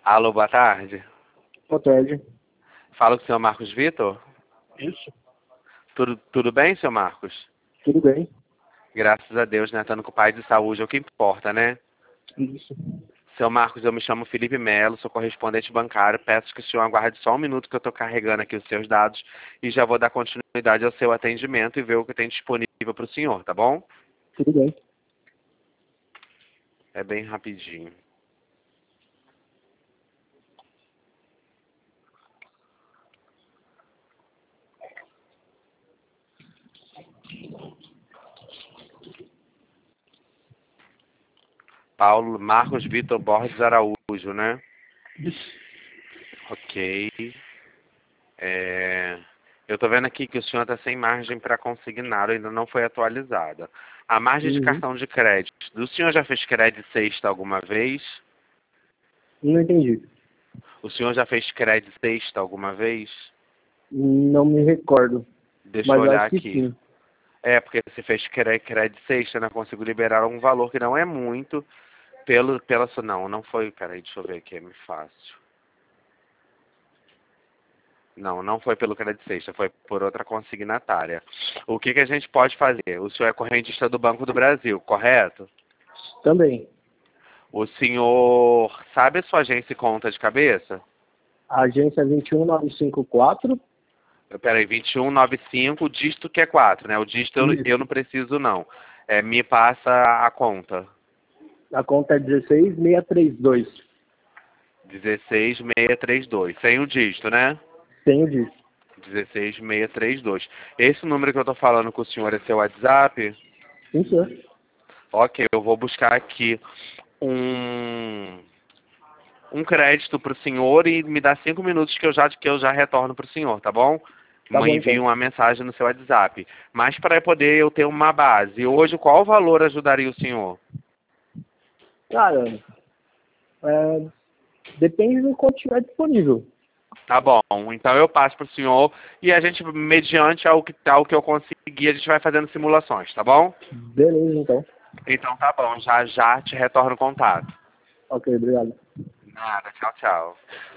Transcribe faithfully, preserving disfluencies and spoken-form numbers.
Alô, boa tarde. Boa tarde. Fala com o senhor Marcos Vitor? Isso. Tudo, tudo bem, senhor Marcos? Tudo bem. Graças a Deus, né? Estando com o pai de saúde é o que importa, né? Isso. Seu Marcos, eu me chamo Felipe Melo, sou correspondente bancário. Peço que o senhor aguarde só um minuto que eu estou carregando aqui os seus dados e já vou dar continuidade ao seu atendimento e ver o que tem disponível para o senhor, tá bom? Tudo bem. É bem rapidinho. Paulo Marcos Vitor Borges Araújo, né? Isso. Ok. É... Eu estou vendo aqui que o senhor está sem margem para consignar, ainda não foi atualizada. A margem de Uhum. cartão de crédito, o senhor já fez crédito sexta alguma vez? Não entendi. O senhor já fez crédito sexta alguma vez? Não me recordo. Deixa eu Mas olhar acho que aqui. sim. É, porque se fez cre- crédito sexta, eu não consigo liberar um valor que não é muito pelo, pela sua... Não, não foi... Peraí, deixa eu ver aqui, é muito fácil. Não, não foi pelo crédito sexta, foi por outra consignatária. O que, que a gente pode fazer? O senhor é correntista do Banco do Brasil, correto? Também. O senhor sabe a sua agência e conta de cabeça? Agência vinte e um nove cinco quatro. Peraí, vinte e um noventa e cinco, o dígito que é quatro, né? O dígito eu, eu Isso. não preciso, não. É, me passa a conta. A conta é dezesseis seiscentos e trinta e dois. dezesseis mil seiscentos e trinta e dois. Sem o dígito, né? Tenho disso. dezesseis mil seiscentos e trinta e dois. Esse número que eu tô falando com o senhor é seu WhatsApp? Sim, senhor. Ok, eu vou buscar aqui um, um crédito para o senhor e me dá cinco minutos que eu já, que eu já retorno para o senhor, tá bom? Tá bom, Envio então. uma mensagem no seu WhatsApp. Mas para poder eu ter uma base, hoje qual valor ajudaria o senhor? Cara, é, depende do quanto tiver disponível. Tá bom, então eu passo para o senhor e a gente, mediante ao que, ao que eu conseguir, a gente vai fazendo simulações, tá bom? Beleza, então. Então tá bom, já já te retorno o contato. Ok, obrigado. Nada, tchau, tchau.